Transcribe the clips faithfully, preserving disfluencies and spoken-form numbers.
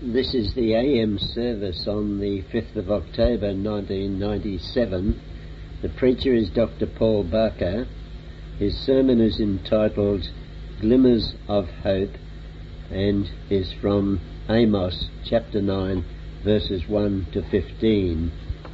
This is the A M service on the fifth of October nineteen ninety-seven. The preacher is Doctor Paul Barker. His sermon is entitled Glimmers of Hope and is from Amos chapter nine verses one to fifteen.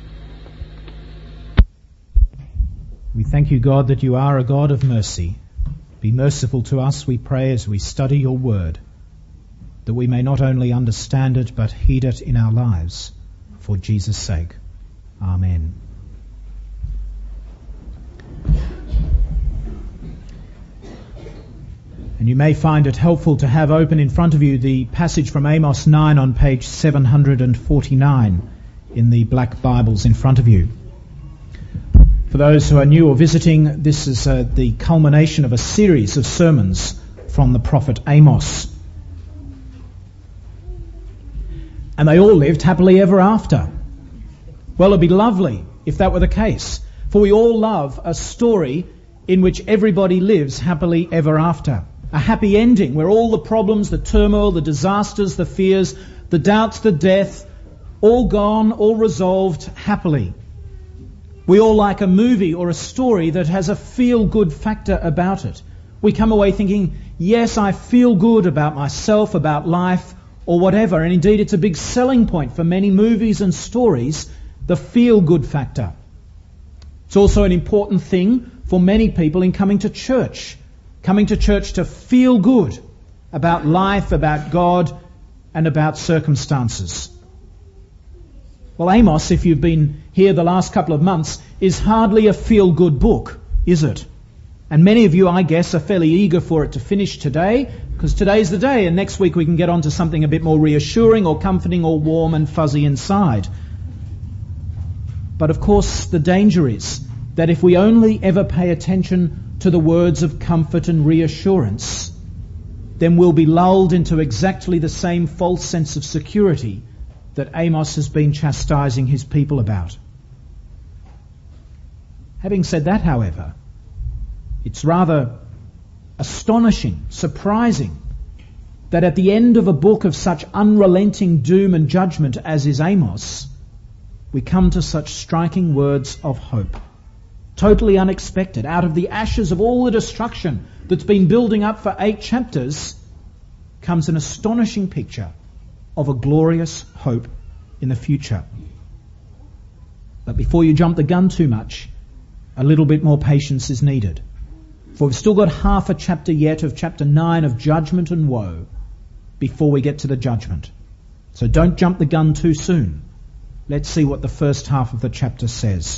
We thank you, God, that you are a God of mercy. Be merciful to us, we pray, as we study your word, that we may not only understand it but heed it in our lives, for Jesus' sake. Amen. And you may find it helpful to have open in front of you the passage from Amos nine on page seven hundred forty-nine in the black Bibles in front of you. For those who are new or visiting, this is uh, the culmination of a series of sermons from the prophet Amos. And they all lived happily ever after. Well, it'd be lovely if that were the case, for we all love a story in which everybody lives happily ever after. A happy ending where all the problems, the turmoil, the disasters, the fears, the doubts, the death, all gone, all resolved happily. We all like a movie or a story that has a feel-good factor about it. We come away thinking, yes, I feel good about myself, about life, or whatever. And indeed, it's a big selling point for many movies and stories, the feel-good factor. It's also an important thing for many people in coming to church. Coming to church to feel good about life, about God, and about circumstances. Well, Amos, if you've been here the last couple of months, is hardly a feel-good book, is it? And many of you, I guess, are fairly eager for it to finish today, because today's the day, and next week we can get on to something a bit more reassuring or comforting or warm and fuzzy inside. But of course, the danger is that if we only ever pay attention to the words of comfort and reassurance, then we'll be lulled into exactly the same false sense of security that Amos has been chastising his people about. Having said that, however, it's rather astonishing, surprising, that at the end of a book of such unrelenting doom and judgment as is Amos, we come to such striking words of hope. Totally unexpected. Out of the ashes of all the destruction that's been building up for eight chapters comes an astonishing picture of a glorious hope in the future. But before you jump the gun too much, a little bit more patience is needed. For we've still got half a chapter yet of chapter nine of judgment and woe before we get to the judgment. So don't jump the gun too soon. Let's see what the first half of the chapter says.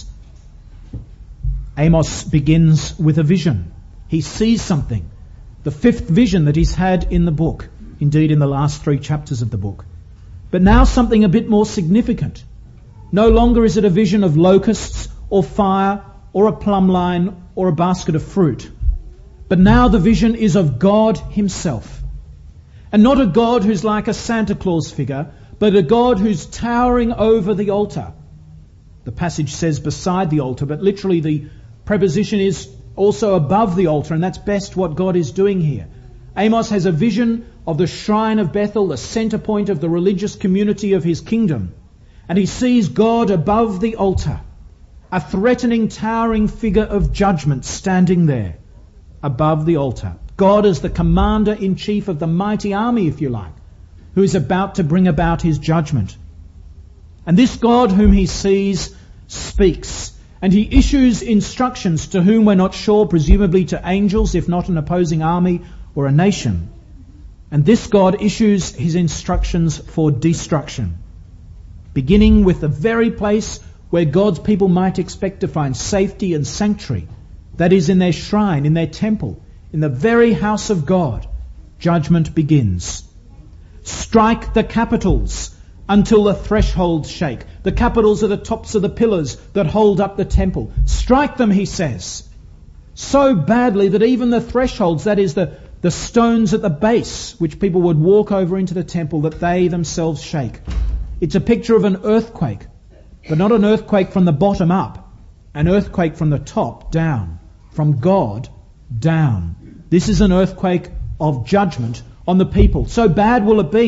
Amos begins with a vision. He sees something. The fifth vision that he's had in the book. Indeed, in the last three chapters of the book. But now something a bit more significant. No longer is it a vision of locusts or fire or a plumb line or a basket of fruit. But now the vision is of God himself. And not a God who's like a Santa Claus figure, but a God who's towering over the altar. The passage says beside the altar, but literally the preposition is also above the altar, and that's best what God is doing here. Amos has a vision of the shrine of Bethel, the center point of the religious community of his kingdom. And he sees God above the altar, a threatening, towering figure of judgment standing there above the altar. God as the commander-in-chief of the mighty army, if you like, who is about to bring about his judgment. And this God whom he sees speaks, and he issues instructions to whom we're not sure, presumably to angels, if not an opposing army or a nation. And this God issues his instructions for destruction, beginning with the very place where God's people might expect to find safety and sanctuary, that is, in their shrine, in their temple, in the very house of God. Judgment begins. Strike the capitals until the thresholds shake. The capitals are the tops of the pillars that hold up the temple. Strike them, he says, so badly that even the thresholds, that is, the The stones at the base, which people would walk over into the temple, that they themselves shake. It's a picture of an earthquake, but not an earthquake from the bottom up, an earthquake from the top down, from God down. This is an earthquake of judgment on the people. So bad will it be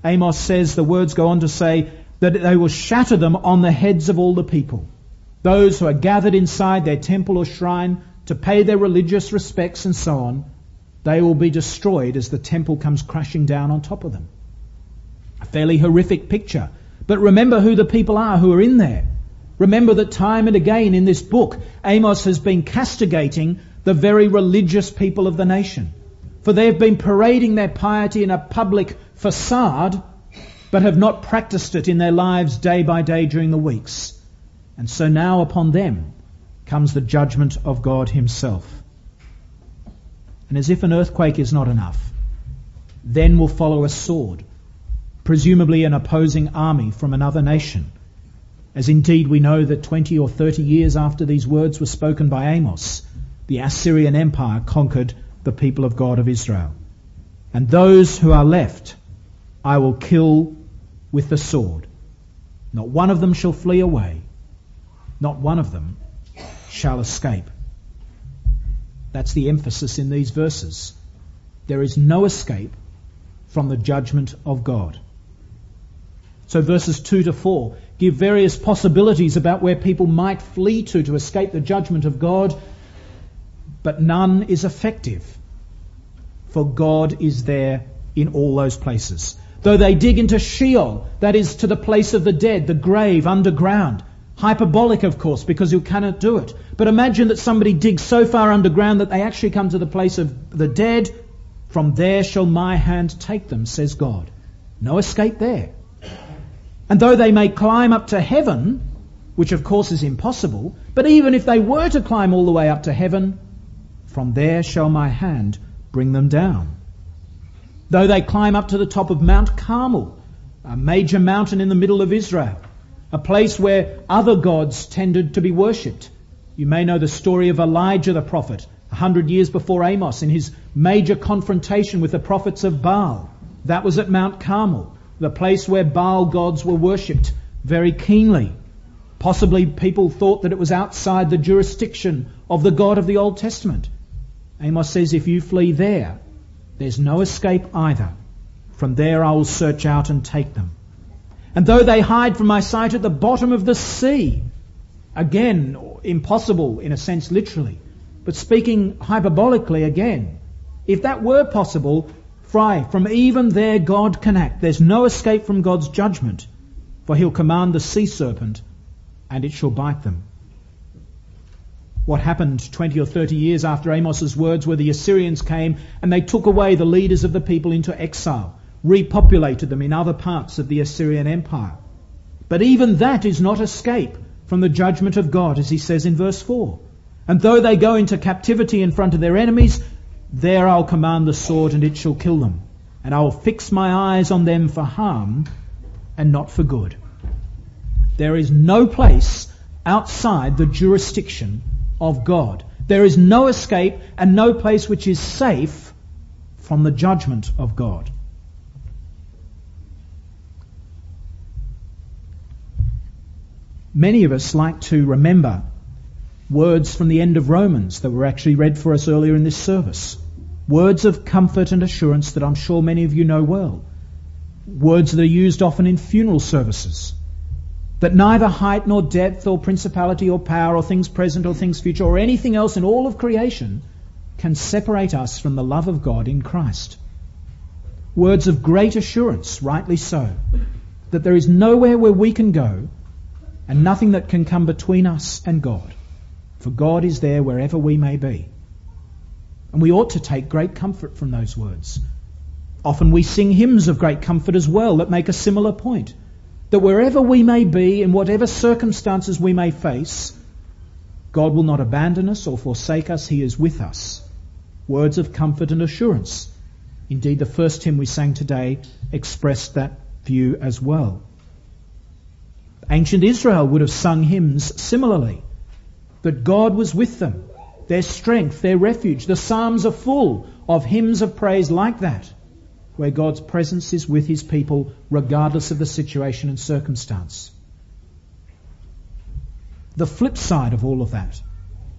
Amos says, the words go on to say, that they will shatter them on the heads of all the people. Those who are gathered inside their temple or shrine to pay their religious respects and so on, they will be destroyed as the temple comes crashing down on top of them. A fairly horrific picture. But remember who the people are who are in there. Remember that time and again in this book, Amos has been castigating the very religious people of the nation. For they have been parading their piety in a public facade, but have not practiced it in their lives day by day during the weeks. And so now upon them comes the judgment of God himself. And as if an earthquake is not enough, then will follow a sword, presumably an opposing army from another nation, as indeed we know that twenty or thirty years after these words were spoken by Amos, the Assyrian Empire conquered the people of God of Israel. And those who are left I will kill with the sword. Not one of them shall flee away. Not one of them shall escape. That's the emphasis in these verses. There is no escape from the judgment of God. So verses two to four give various possibilities about where people might flee to to escape the judgment of God, but none is effective, for God is there in all those places. Though they dig into Sheol, that is to the place of the dead, the grave underground, hyperbolic of course because you cannot do it. But imagine that somebody digs so far underground that they actually come to the place of the dead. From there shall my hand take them, says God. No escape there. And though they may climb up to heaven, which of course is impossible, but even if they were to climb all the way up to heaven, from there shall my hand bring them down. Though they climb up to the top of Mount Carmel, a major mountain in the middle of Israel, a place where other gods tended to be worshipped. You may know the story of Elijah the prophet, a hundred years before Amos, in his major confrontation with the prophets of Baal. That was at Mount Carmel, the place where Baal gods were worshipped very keenly. Possibly people thought that it was outside the jurisdiction of the God of the Old Testament. Amos says, if you flee there, there's no escape either. From there I will search out and take them. And though they hide from my sight at the bottom of the sea, again, impossible in a sense literally, but speaking hyperbolically again, if that were possible, fry, from even there God can act. There's no escape from God's judgment, for he'll command the sea serpent and it shall bite them. What happened twenty or thirty years after Amos's words were the Assyrians came and they took away the leaders of the people into exile, repopulated them in other parts of the Assyrian Empire. But even that is not escape from the judgment of God, as he says in verse four. And though they go into captivity in front of their enemies, there I'll command the sword and it shall kill them. And I will fix my eyes on them for harm and not for good. There is no place outside the jurisdiction of God. There is no escape and no place which is safe from the judgment of God. Many of us like to remember words from the end of Romans that were actually read for us earlier in this service. Words of comfort and assurance that I'm sure many of you know well. Words that are used often in funeral services. That neither height nor depth or principality or power or things present or things future or anything else in all of creation can separate us from the love of God in Christ. Words of great assurance, rightly so, that there is nowhere where we can go and nothing that can come between us and God. For God is there wherever we may be. And we ought to take great comfort from those words. Often we sing hymns of great comfort as well that make a similar point. That wherever we may be, in whatever circumstances we may face, God will not abandon us or forsake us. He is with us. Words of comfort and assurance. Indeed, the first hymn we sang today expressed that view as well. Ancient Israel would have sung hymns similarly. That God was with them, their strength, their refuge. The Psalms are full of hymns of praise like that, where God's presence is with his people regardless of the situation and circumstance. The flip side of all of that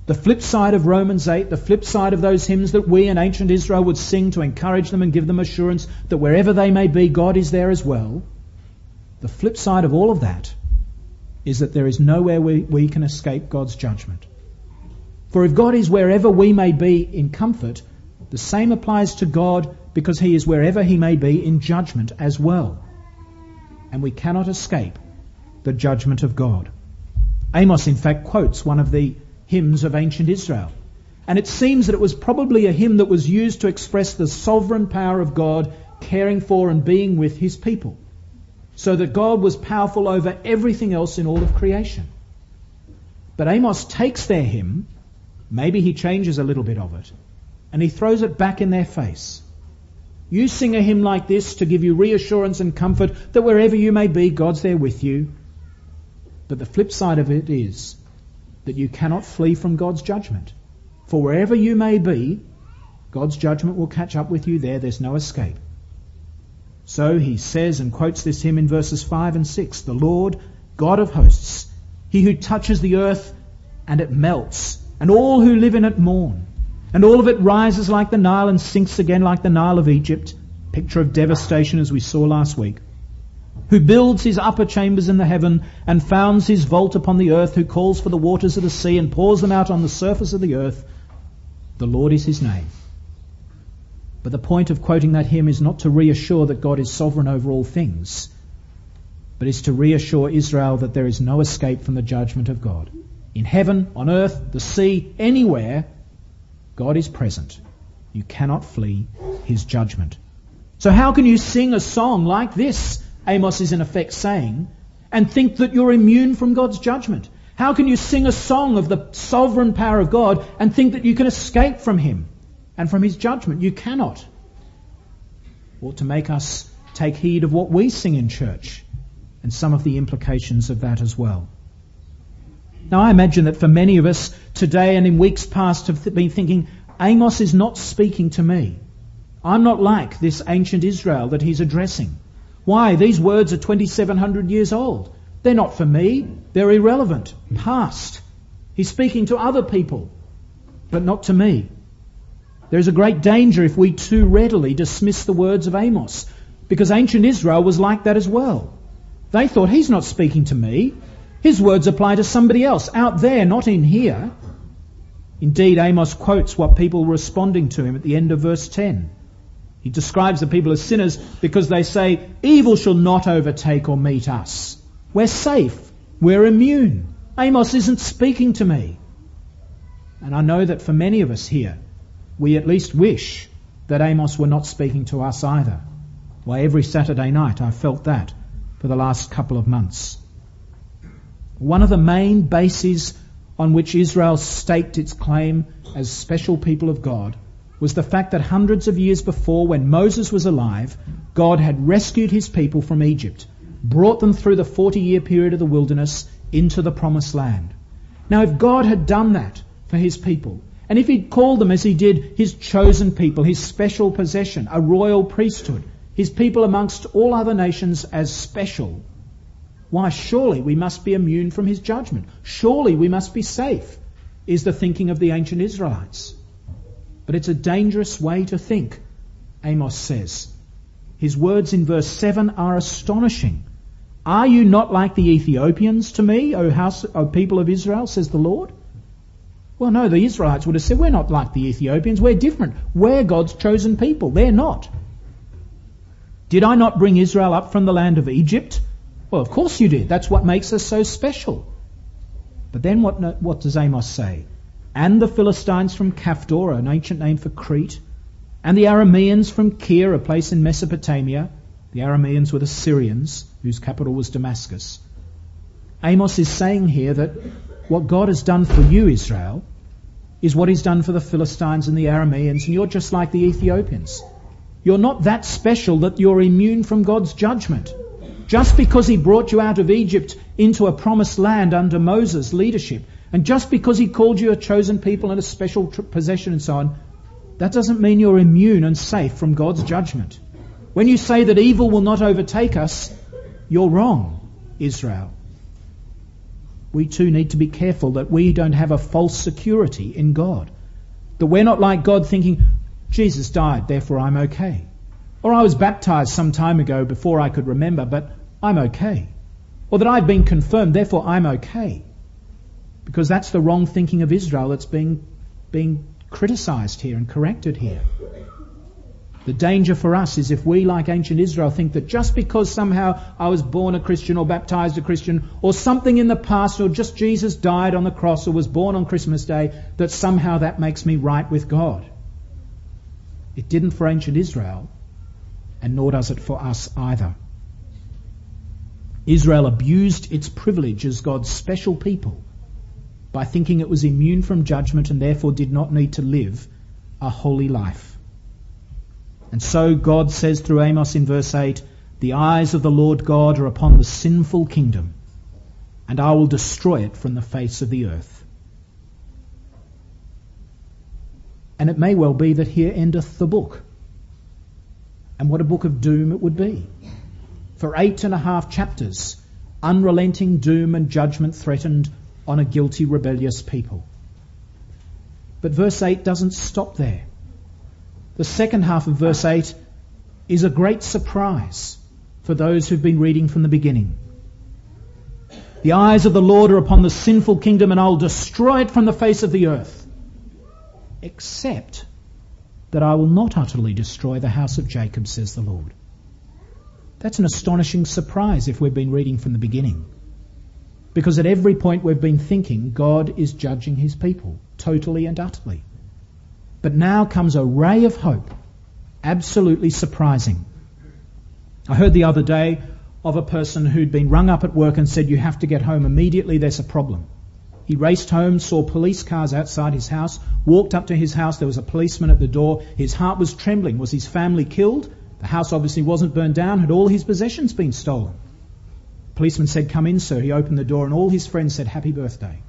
The flip side of Romans eight, the flip side of those hymns that we in ancient Israel would sing to encourage them and give them assurance that wherever they may be, God is there as well. The flip side of all of that is that there is nowhere we, we can escape God's judgment. For if God is wherever we may be in comfort, the same applies to God because he is wherever he may be in judgment as well. And we cannot escape the judgment of God. Amos, in fact, quotes one of the hymns of ancient Israel. And it seems that it was probably a hymn that was used to express the sovereign power of God caring for and being with his people, so that God was powerful over everything else in all of creation. But Amos takes their hymn, maybe he changes a little bit of it, and he throws it back in their face. You sing a hymn like this to give you reassurance and comfort that wherever you may be, God's there with you. But the flip side of it is that you cannot flee from God's judgment. For wherever you may be, God's judgment will catch up with you there. There's no escape. So he says and quotes this hymn in verses five and six. The Lord, God of hosts, he who touches the earth and it melts, and all who live in it mourn. And all of it rises like the Nile and sinks again like the Nile of Egypt. Picture of devastation as we saw last week. Who builds his upper chambers in the heaven and founds his vault upon the earth, who calls for the waters of the sea and pours them out on the surface of the earth. The Lord is his name. But the point of quoting that hymn is not to reassure that God is sovereign over all things, but is to reassure Israel that there is no escape from the judgment of God. In heaven, on earth, the sea, anywhere, God is present. You cannot flee his judgment. So how can you sing a song like this, Amos is in effect saying, and think that you're immune from God's judgment? How can you sing a song of the sovereign power of God and think that you can escape from him and from his judgment? You cannot. Ought to make us take heed of what we sing in church and some of the implications of that as well. Now I imagine that for many of us today and in weeks past have been thinking, Amos is not speaking to me. I'm not like this ancient Israel that he's addressing. Why? These words are twenty-seven hundred years old. They're not for me. They're irrelevant. Past. He's speaking to other people, but not to me. There's a great danger if we too readily dismiss the words of Amos, because ancient Israel was like that as well. They thought, he's not speaking to me. His words apply to somebody else, out there, not in here. Indeed, Amos quotes what people were responding to him at the end of verse ten. He describes the people as sinners because they say, evil shall not overtake or meet us. We're safe. We're immune. Amos isn't speaking to me. And I know that for many of us here, we at least wish that Amos were not speaking to us either. Why, every Saturday night I've felt that for the last couple of months. One of the main bases on which Israel staked its claim as special people of God was the fact that hundreds of years before, when Moses was alive, God had rescued his people from Egypt, brought them through the forty-year period of the wilderness into the promised land. Now, if God had done that for his people, and if he'd called them as he did his chosen people, his special possession, a royal priesthood, his people amongst all other nations as special, why, surely we must be immune from his judgment. Surely we must be safe, is the thinking of the ancient Israelites. But it's a dangerous way to think, Amos says. His words in verse seven are astonishing. Are you not like the Ethiopians to me, O house, O people of Israel, says the Lord? Well, no, the Israelites would have said, we're not like the Ethiopians, we're different. We're God's chosen people, they're not. Did I not bring Israel up from the land of Egypt? Well, of course you did. That's what makes us so special. But then what, what does Amos say? And the Philistines from Caphtor, an ancient name for Crete, and the Arameans from Kir, a place in Mesopotamia. The Arameans were the Syrians, whose capital was Damascus. Amos is saying here that what God has done for you, Israel, is what he's done for the Philistines and the Arameans, and you're just like the Ethiopians. You're not that special that you're immune from God's judgment. Just because he brought you out of Egypt into a promised land under Moses' leadership, and just because he called you a chosen people and a special tr- possession and so on, that doesn't mean you're immune and safe from God's judgment. When you say that evil will not overtake us, you're wrong, Israel. we too need to be careful that we don't have a false security in God. That we're not like God thinking, Jesus died, therefore I'm okay. Or I was baptized some time ago before I could remember, but I'm okay. Or that I've been confirmed, therefore I'm okay. Because that's the wrong thinking of Israel that's being, being criticised here and corrected here. The danger for us is if we, like ancient Israel, think that just because somehow I was born a Christian or baptized a Christian or something in the past or just Jesus died on the cross or was born on Christmas Day, that somehow that makes me right with God. It didn't for ancient Israel, and nor does it for us either. Israel abused its privilege as God's special people by thinking it was immune from judgment and therefore did not need to live a holy life. And so God says through Amos in verse eight, the eyes of the Lord God are upon the sinful kingdom, and I will destroy it from the face of the earth. And it may well be that here endeth the book. And what a book of doom it would be. For eight and a half chapters, unrelenting doom and judgment threatened on a guilty, rebellious people. But verse eight doesn't stop there. The second half of verse eight is a great surprise for those who've been reading from the beginning. The eyes of the Lord are upon the sinful kingdom, and I'll destroy it from the face of the earth. Except that I will not utterly destroy the house of Jacob, says the Lord. That's an astonishing surprise if we've been reading from the beginning. Because at every point we've been thinking God is judging his people, totally and utterly. But now comes a ray of hope, absolutely surprising. I heard the other day of a person who'd been rung up at work and said, you have to get home immediately, there's a problem. He raced home, saw police cars outside his house, walked up to his house, there was a policeman at the door. His heart was trembling. Was his family killed? The house obviously wasn't burned down. Had all his possessions been stolen? The policeman said, come in, sir. He opened the door and all his friends said, happy birthday.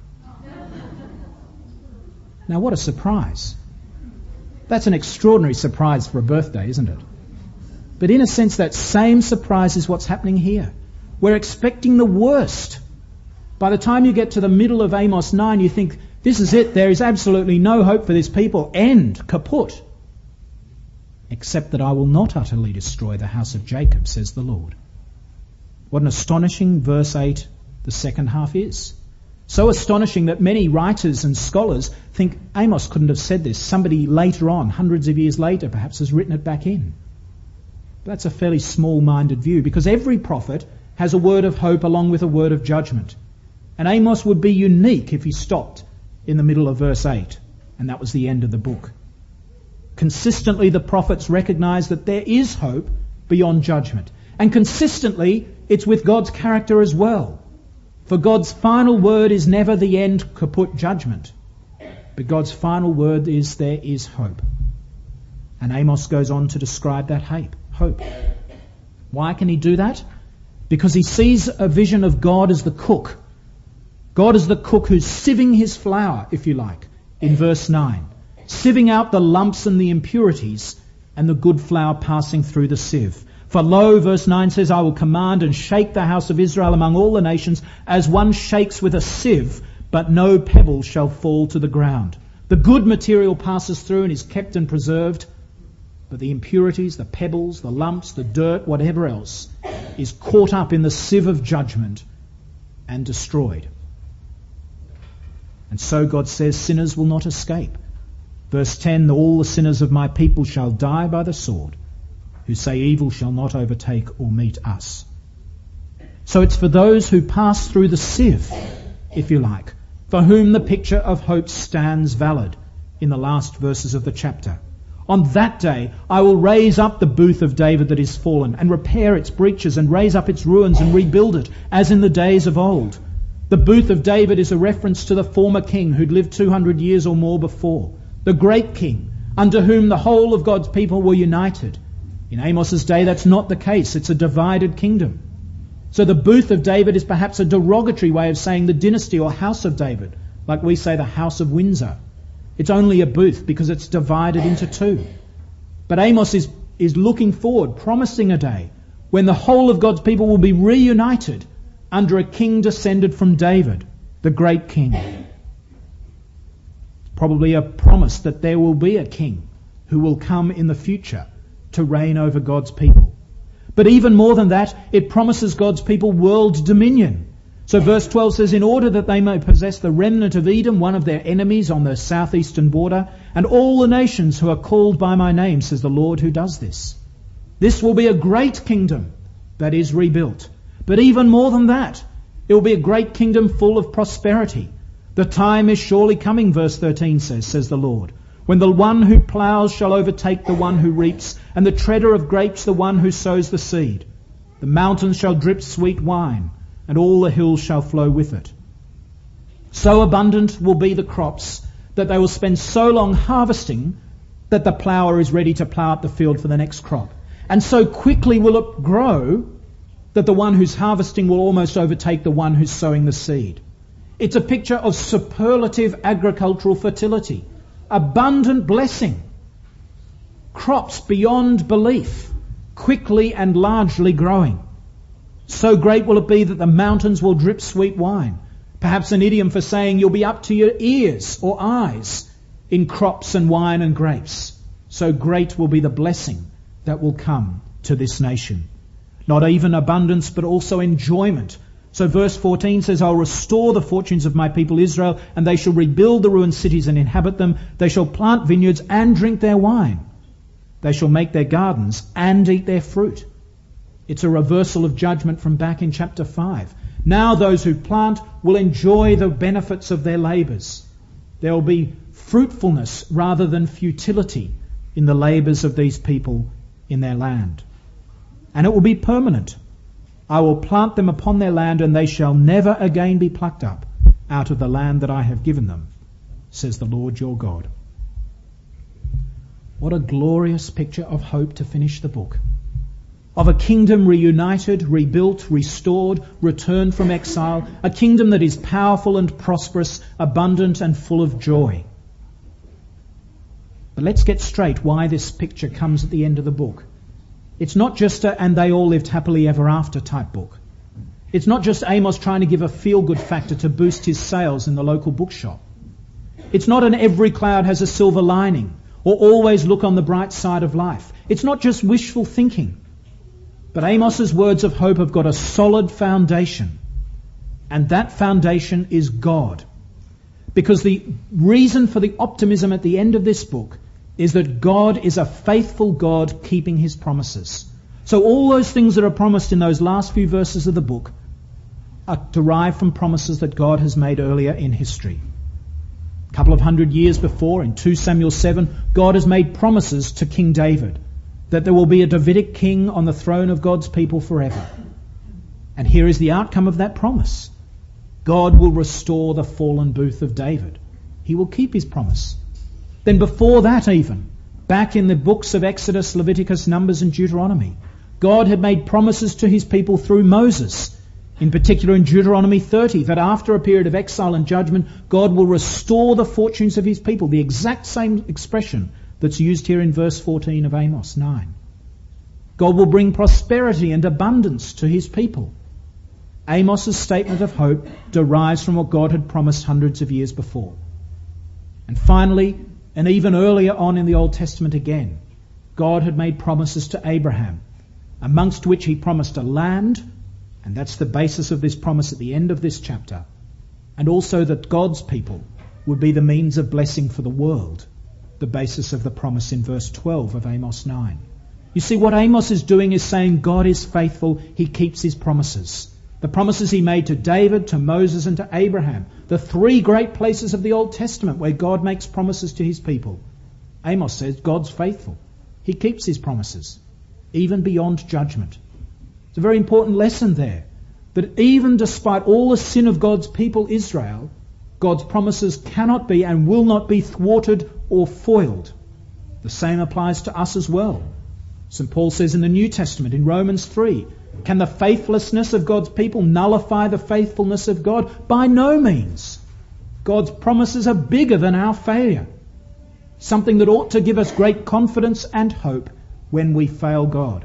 Now what a surprise. That's an extraordinary surprise for a birthday, isn't it? But in a sense, that same surprise is what's happening here. We're expecting the worst. By the time you get to the middle of Amos nine, you think, this is it. There is absolutely no hope for this people. End. Kaput. Except that I will not utterly destroy the house of Jacob, says the Lord. What an astonishing verse eight the second half is. So astonishing that many writers and scholars think Amos couldn't have said this. Somebody later on, hundreds of years later perhaps, has written it back in. But that's a fairly small-minded view, because every prophet has a word of hope along with a word of judgment. And Amos would be unique if he stopped in the middle of verse eight, and that was the end of the book. Consistently, the prophets recognize that there is hope beyond judgment. And consistently, it's with God's character as well. For God's final word is never the end, kaput, judgment. But God's final word is there is hope. And Amos goes on to describe that hope. Why can he do that? Because he sees a vision of God as the cook. God is the cook who's sieving his flour, if you like, in verse nine. Sieving out the lumps and the impurities, and the good flour passing through the sieve. For lo, verse nine says, I will command and shake the house of Israel among all the nations, as one shakes with a sieve, but no pebble shall fall to the ground. The good material passes through and is kept and preserved, but the impurities, the pebbles, the lumps, the dirt, whatever else, is caught up in the sieve of judgment and destroyed. And so God says, sinners will not escape. Verse ten, all the sinners of my people shall die by the sword, who say evil shall not overtake or meet us. So it's for those who pass through the sieve, if you like, for whom the picture of hope stands valid in the last verses of the chapter. On that day I will raise up the booth of David that is fallen, and repair its breaches, and raise up its ruins, and rebuild it, as in the days of old. The booth of David is a reference to the former king who'd lived two hundred years or more before. The great king, under whom the whole of God's people were united. In Amos's day, that's not the case. It's a divided kingdom. So the booth of David is perhaps a derogatory way of saying the dynasty or house of David, like we say the house of Windsor. It's only a booth because it's divided into two. But Amos is, is looking forward, promising a day when the whole of God's people will be reunited under a king descended from David. the great king. It's probably a promise that there will be a king who will come in the future to reign over God's people. But even more than that, it promises God's people world dominion. So verse twelve says, in order that they may possess the remnant of Edom, one of their enemies on the southeastern border, and all the nations who are called by my name, says the Lord who does this. This will be a great kingdom that is rebuilt. But even more than that, it will be a great kingdom full of prosperity. The time is surely coming, verse thirteen says, says the Lord, when the one who ploughs shall overtake the one who reaps, and the treader of grapes the one who sows the seed. The mountains shall drip sweet wine, and all the hills shall flow with it. So abundant will be the crops that they will spend so long harvesting that the plougher is ready to plough up the field for the next crop. And so quickly will it grow that the one who's harvesting will almost overtake the one who's sowing the seed. It's a picture of superlative agricultural fertility, abundant blessing, crops beyond belief, quickly and largely growing. So great will it be that the mountains will drip sweet wine. Perhaps an idiom for saying you'll be up to your ears or eyes in crops and wine and grapes. So great will be the blessing that will come to this nation. Not even abundance, but also enjoyment. So verse fourteen says, I'll restore the fortunes of my people Israel, and they shall rebuild the ruined cities and inhabit them. They shall plant vineyards and drink their wine. They shall make their gardens and eat their fruit. It's a reversal of judgment from back in chapter five. Now those who plant will enjoy the benefits of their labours. There will be fruitfulness rather than futility in the labours of these people in their land. And it will be permanent. I will plant them upon their land, and they shall never again be plucked up out of the land that I have given them, says the Lord your God. What a glorious picture of hope to finish the book. Of a kingdom reunited, rebuilt, restored, returned from exile, a kingdom that is powerful and prosperous, abundant and full of joy. But let's get straight why this picture comes at the end of the book. It's not just a and they all lived happily ever after type book. It's not just Amos trying to give a feel-good factor to boost his sales in the local bookshop. It's not an every cloud has a silver lining or always look on the bright side of life. It's not just wishful thinking. But Amos's words of hope have got a solid foundation. And that foundation is God. Because the reason for the optimism at the end of this book is that God is a faithful God keeping his promises. So all those things that are promised in those last few verses of the book are derived from promises that God has made earlier in history. A couple of hundred years before, in Second Samuel seven, God has made promises to King David that there will be a Davidic king on the throne of God's people forever. And here is the outcome of that promise. God will restore the fallen booth of David. He will keep his promise. Then before that even, back in the books of Exodus, Leviticus, Numbers and Deuteronomy, God had made promises to his people through Moses. In particular in Deuteronomy thirty, that after a period of exile and judgment, God will restore the fortunes of his people. The exact same expression that's used here in verse fourteen of Amos nine. God will bring prosperity and abundance to his people. Amos's statement of hope derives from what God had promised hundreds of years before. And finally, and even earlier on in the Old Testament again, God had made promises to Abraham, amongst which he promised a land, and that's the basis of this promise at the end of this chapter, and also that God's people would be the means of blessing for the world, the basis of the promise in verse twelve of Amos nine. You see, what Amos is doing is saying God is faithful, he keeps his promises. The promises he made to David, to Moses and to Abraham, the three great places of the Old Testament where God makes promises to his people. Amos says God's faithful. He keeps his promises, even beyond judgment. It's a very important lesson there, that even despite all the sin of God's people Israel, God's promises cannot be and will not be thwarted or foiled. The same applies to us as well. Saint Paul says in the New Testament, in Romans three, can the faithlessness of God's people nullify the faithfulness of God? By no means. God's promises are bigger than our failure. Something that ought to give us great confidence and hope when we fail God.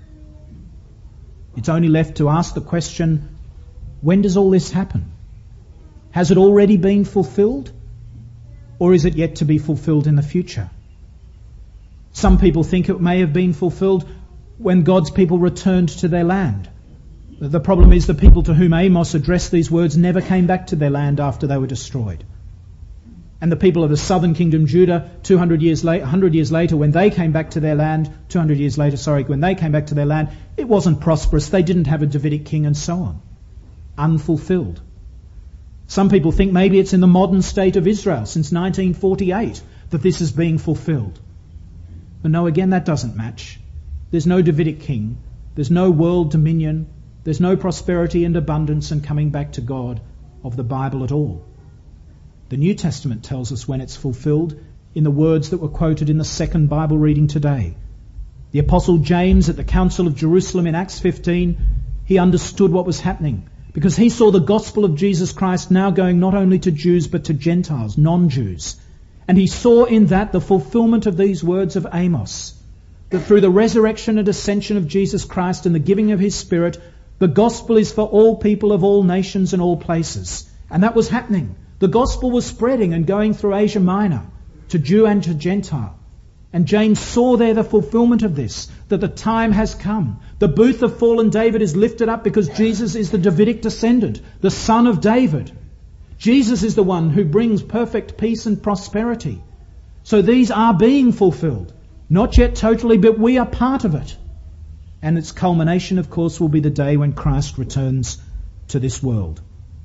It's only left to ask the question, when does all this happen? Has it already been fulfilled? Or is it yet to be fulfilled in the future? Some people think it may have been fulfilled when God's people returned to their land. The problem is the people to whom Amos addressed these words never came back to their land after they were destroyed. And the people of the southern kingdom, Judah, two hundred years later, one hundred years later, when they came back to their land, two hundred years later, sorry, when they came back to their land, it wasn't prosperous. They didn't have a Davidic king and so on. Unfulfilled. Some people think maybe it's in the modern state of Israel since nineteen forty-eight that this is being fulfilled. But no, again, that doesn't match. There's no Davidic king. There's no world dominion. There's no prosperity and abundance and coming back to God of the Bible at all. The New Testament tells us when it's fulfilled in the words that were quoted in the second Bible reading today. The Apostle James at the Council of Jerusalem in Acts fifteen, he understood what was happening because he saw the gospel of Jesus Christ now going not only to Jews but to Gentiles, non-Jews. And he saw in that the fulfillment of these words of Amos, that through the resurrection and ascension of Jesus Christ and the giving of his Spirit, the gospel is for all people of all nations and all places. And that was happening. The gospel was spreading and going through Asia Minor, to Jew and to Gentile. And James saw there the fulfillment of this, that the time has come. The booth of fallen David is lifted up because Jesus is the Davidic descendant, the son of David. Jesus is the one who brings perfect peace and prosperity. So these are being fulfilled. Not yet totally, but we are part of it. And its culmination, of course, will be the day when Christ returns to this world.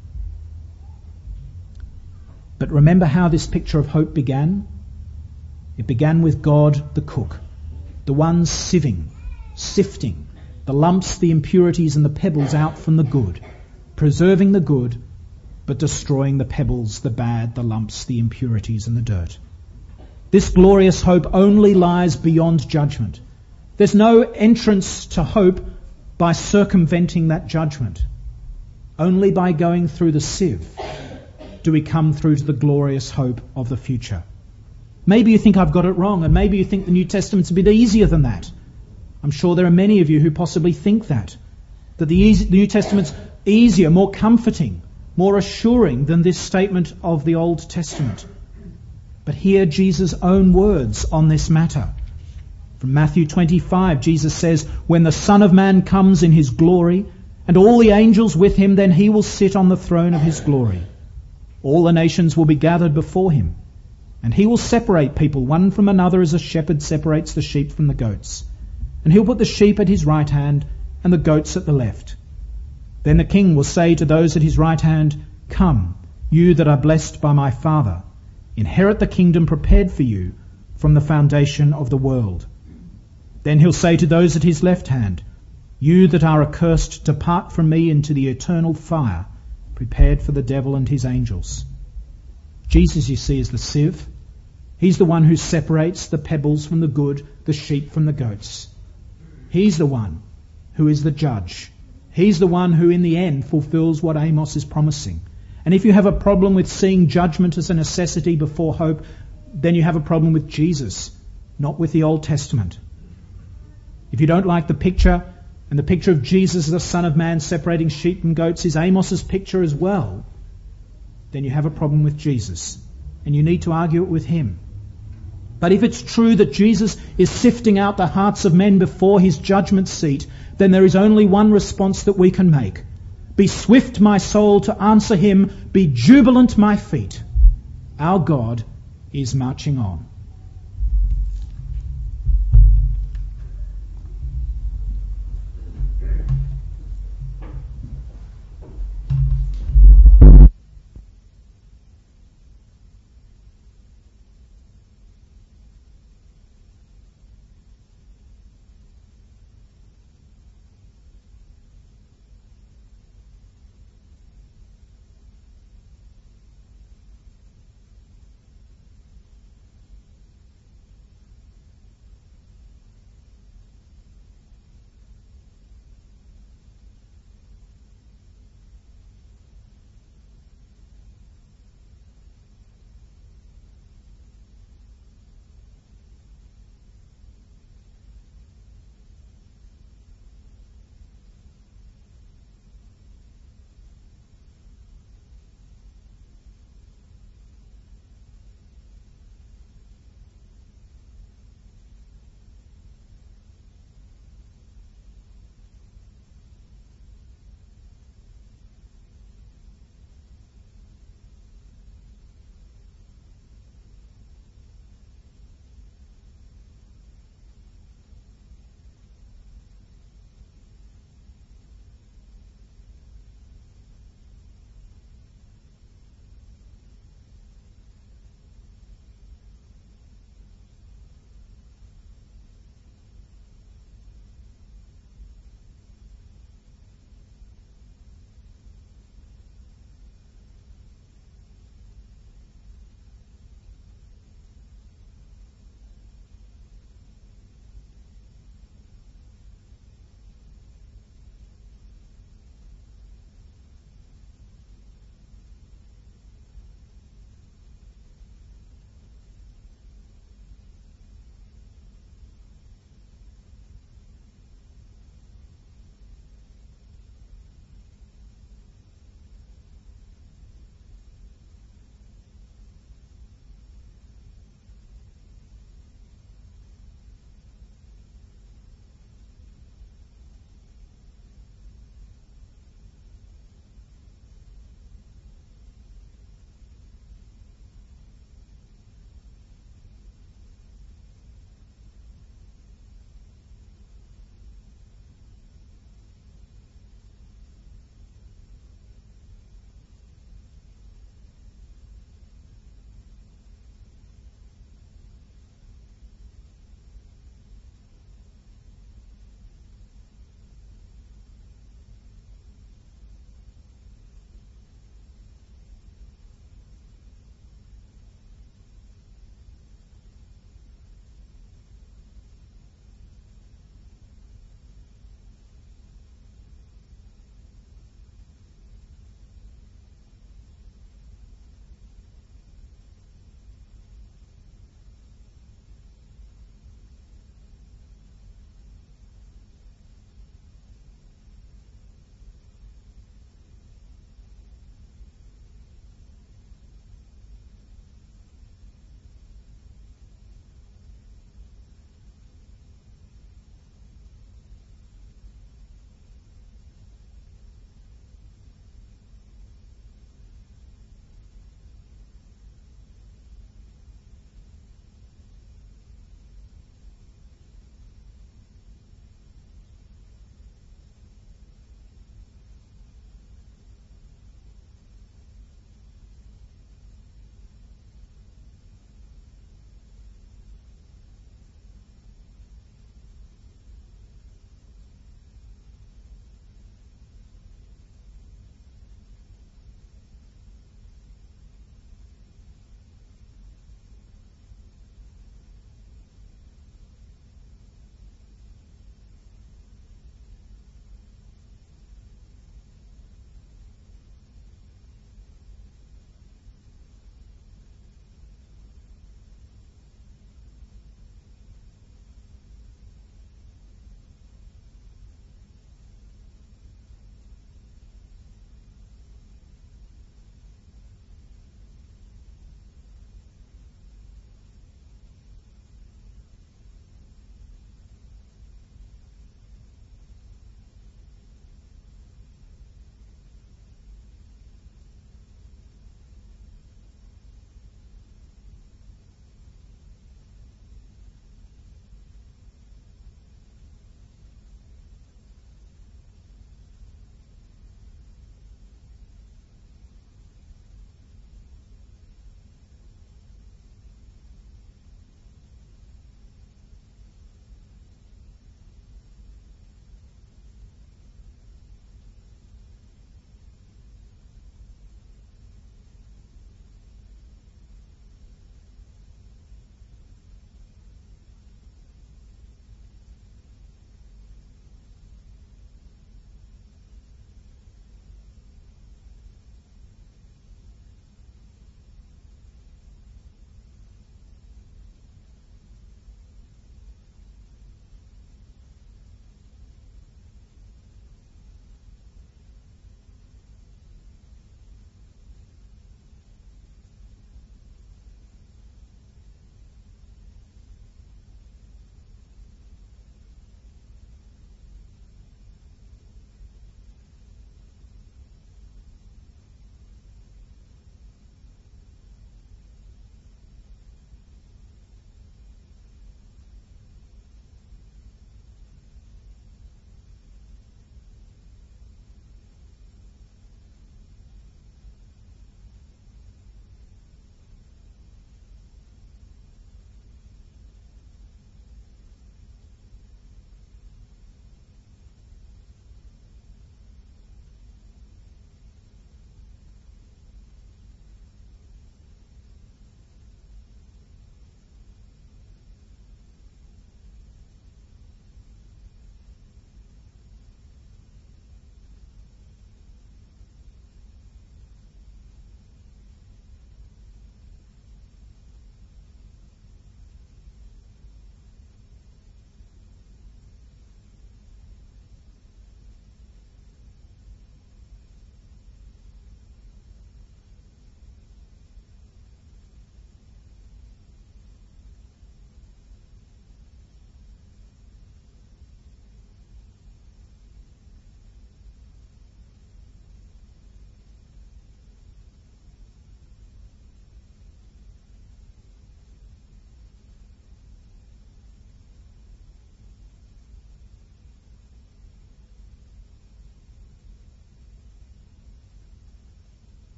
But remember how this picture of hope began? It began with God the cook, the one sieving, sifting the lumps, the impurities and the pebbles out from the good, preserving the good, but destroying the pebbles, the bad, the lumps, the impurities and the dirt. This glorious hope only lies beyond judgment. There's no entrance to hope by circumventing that judgment. Only by going through the sieve do we come through to the glorious hope of the future. Maybe you think I've got it wrong, and maybe you think the New Testament's a bit easier than that. I'm sure there are many of you who possibly think that, that the, easy, the New Testament's easier, more comforting, more assuring than this statement of the Old Testament. But hear Jesus' own words on this matter. From Matthew twenty-five, Jesus says, "When the Son of Man comes in his glory, and all the angels with him, then he will sit on the throne of his glory. All the nations will be gathered before him, and he will separate people one from another as a shepherd separates the sheep from the goats. And he'll put the sheep at his right hand and the goats at the left. Then the king will say to those at his right hand, 'Come, you that are blessed by my Father, inherit the kingdom prepared for you from the foundation of the world.' Then he'll say to those at his left hand, 'You that are accursed, depart from me into the eternal fire, prepared for the devil and his angels.'" Jesus, you see, is the sieve. He's the one who separates the pebbles from the good, the sheep from the goats. He's the one who is the judge. He's the one who in the end fulfills what Amos is promising. And if you have a problem with seeing judgment as a necessity before hope, then you have a problem with Jesus, not with the Old Testament. If you don't like the picture, and the picture of Jesus, the Son of Man, separating sheep and goats is Amos's picture as well, then you have a problem with Jesus, and you need to argue it with him. But if it's true that Jesus is sifting out the hearts of men before his judgment seat, then there is only one response that we can make. Be swift, my soul, to answer him. Be jubilant, my feet. Our God is marching on.